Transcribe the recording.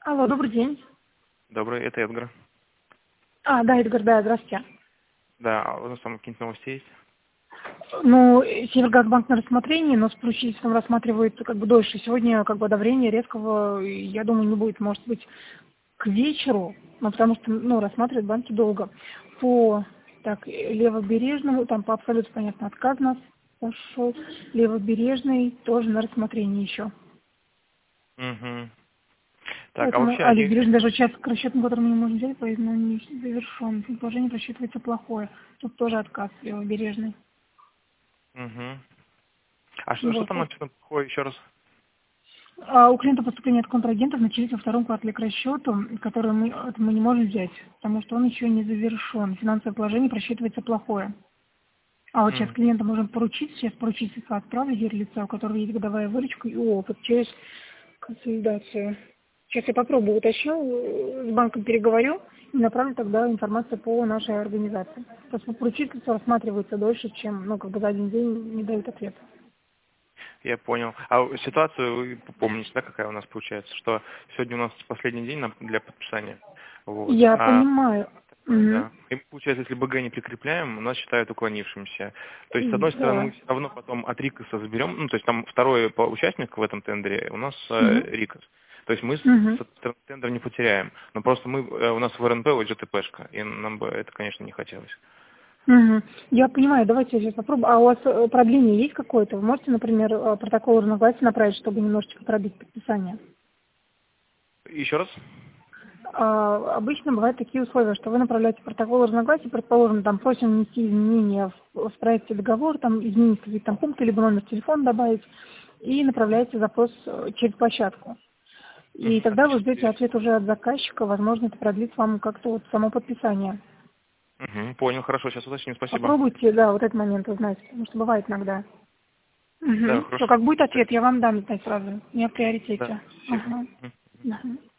Алло, добрый день. Добрый, это Эдгар. Да, Эдгар, да, здравствуйте. Да, а у нас там какие-то новости есть? Ну, Севергазбанк на рассмотрении, но с поручительством рассматривается как бы дольше. Сегодня как бы одобрения резкого, я думаю, не будет. Может быть, к вечеру, ну, потому что, ну, рассматривают банки долго. По, так, Левобережному, там по абсолютно понятно, отказ у нас пошел. Левобережный тоже на рассмотрении еще. Угу. Так, а Поэтому, вообще они... Левобережный даже сейчас к расчетам, который мы не можем взять, поэтому он не завершен. Положение просчитывается плохое. Тут тоже отказ Левобережный. Угу. А что Вот. там написано плохое еще раз? У клиента поступление от контрагентов начались во втором квартале к расчету, который мы не можем взять, потому что он еще не завершен. Финансовое положение просчитывается плохое. А вот сейчас М. клиента можем поручить, сейчас поручительство отправить юрлица, у которого есть годовая выручка и опыт через консолидацию. Сейчас я попробую уточню, с банком переговорю и направлю тогда информацию по нашей организации. Просто поручительство рассматривается дольше, чем, ну, как бы за один день не дают ответ. Я понял. А ситуацию вы помните, да, какая у нас получается? Что сегодня у нас последний день для подписания. Вот. Я понимаю. Мгм. Да. И получается, если БГ не прикрепляем, у нас считают уклонившимся. То есть, с одной стороны, мы Да. все равно потом от РИКОСа заберем, ну, то есть там второй участник в этом тендере у нас Мгм. РИКОС. То есть мы Мгм. тендер не потеряем. Но просто у нас в РНП уйдет ТПшка, и нам бы это, конечно, не хотелось. Мгм. Я понимаю, давайте я сейчас попробую. А у вас продление есть какое-то? Вы можете, например, протокол разногласий направить, чтобы немножечко продлить подписание? Еще раз? Обычно бывают такие условия, что вы направляете протокол разногласий, предположим, там просим внести изменения в проекте договора, там изменить какие-то там пункты, либо номер телефона добавить, и направляете запрос через площадку. И тогда вы Отлично. ждете ответ уже от заказчика, возможно, это продлит вам как-то вот само подписание. Понял, хорошо, сейчас уточню, спасибо. Попробуйте, да, вот этот момент узнать, потому что бывает иногда. Да, Угу. Все, хорошо. как будет ответ, я вам дам знать сразу. Не о Да, приоритете. спасибо. Ага. Мгм.